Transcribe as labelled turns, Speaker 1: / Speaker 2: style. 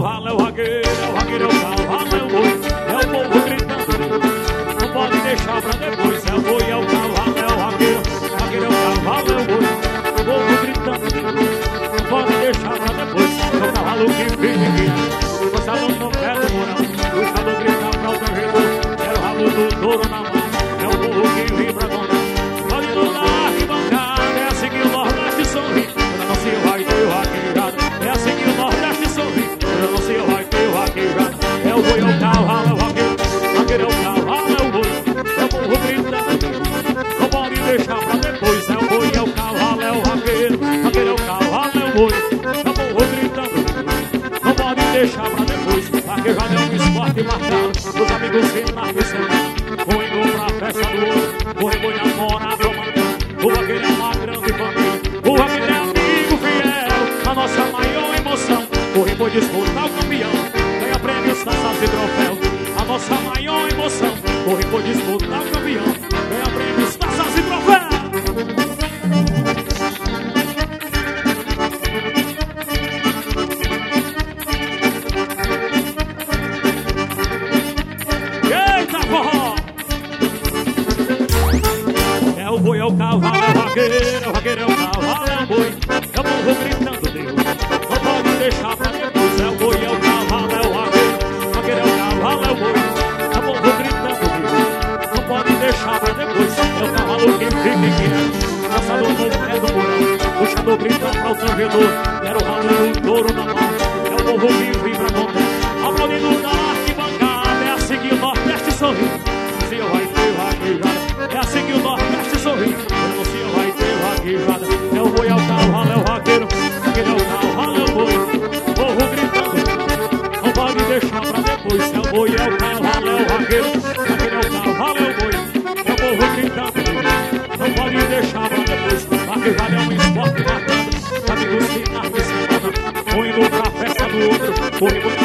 Speaker 1: cavalo, é o vaqueiro, é o vaqueiro, é o cavalo, é o boi, é o povo gritando. Não pode deixar pra depois, é o boi, é o cavalo, é o vaqueiro, o vaqueiro é o cavalo, é o boi, o povo gritando. Não pode deixar pra depois, é o cavalo que fica aqui. O salão no pé do morão, o estado grita pra o corredor, é o rabo do touro na mão, é o povo que vibra com pode mudar que bancada, é assim que o Nordeste sorri. Quando não se vai ter vaquejada, é assim que o Nordeste sorri. Quando não se vai ter vaquejada, é o boi, é o cavalo, é o vaqueiro, o vaqueiro é o cavalo, é o boi, é o povo gritando. Não pode deixar pra depois, é o boi, é o cavalo, é o vaqueiro, o vaqueiro é o cavalo, é o boi, é o povo gritando. Não pode deixar pra depois, vaquejada é um esporte marcado, os amigos finais de semana, indo pra festa do ouro, o reboi namora pro mandão. O vaqueiro é uma grande família, o vaqueiro é amigo fiel, a nossa maior emoção. O reboi disputa o campeão, ganha prêmios, taças e troféu. A nossa maior emoção, o reboi disputa o campeão, ganha prêmios, taças e troféu. É o boi, é o cavalo, é o vaqueiro é o cavalo, é o boi, é o povo gritando Deus. Não pode deixar pra depois, é o boi, é o cavalo, é o vaqueiro é o cavalo, é o boi, é o povo gritando Deus. Não pode deixar pra depois, é o cavalo que fica aqui, passado no pé do morão, puxando grita pra o corredor, era o rabo do touro na mão, é o povo que vibra com Deus. Aplaudindo na arquibancada, é assim que o Nordeste sorri. Se vai ter vaquejada, é assim que o Nordeste sorri. Quando se vai ter vaquejada, é o boi, é o cavalo, é o vaqueiro, aquele é o cavalo, é o boi, o povo gritando. Não pode deixar pra depois, é o boi, é o cavalo, é o vaqueiro, aquele é o cavalo, é o boi, é o povo gritando. Não pode deixar pra depois, vaquejada é um esporte marcado, amigos finais de semana, indo pra festa do outro, o reboi